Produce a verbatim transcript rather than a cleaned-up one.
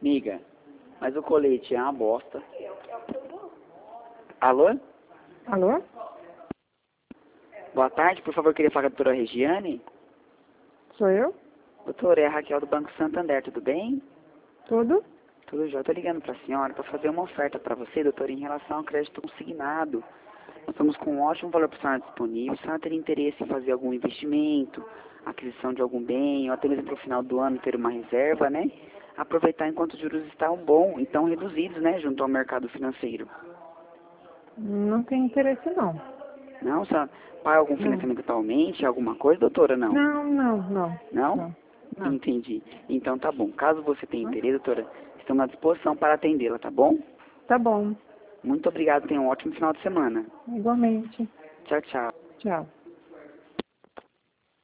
Miga, mas o colete é uma bosta. Alô? Alô? Boa tarde, por favor, queria falar com a doutora Regiane. Sou eu? Doutora, é a Raquel do Banco Santander, tudo bem? Tudo? Tudo já. Eu tô ligando para a senhora para fazer uma oferta para você, doutora, em relação ao crédito consignado. Nós estamos com um ótimo valor para a senhora disponível. Se a senhora teria interesse em fazer algum investimento, aquisição de algum bem, ou até mesmo para o final do ano ter uma reserva, né? Aproveitar enquanto os juros estão bons, então reduzidos, né, junto ao mercado financeiro. Não tenho interesse, não. Não, a senhora paga algum Não. financiamento atualmente, alguma coisa, doutora, não? Não, não, não. Não? Não. Não. Entendi. Então tá bom. Caso você tenha interesse, doutora, estamos à disposição para atendê-la, tá bom? Tá bom. Muito obrigado, tenha um ótimo final de semana. Igualmente. Tchau, tchau. Tchau.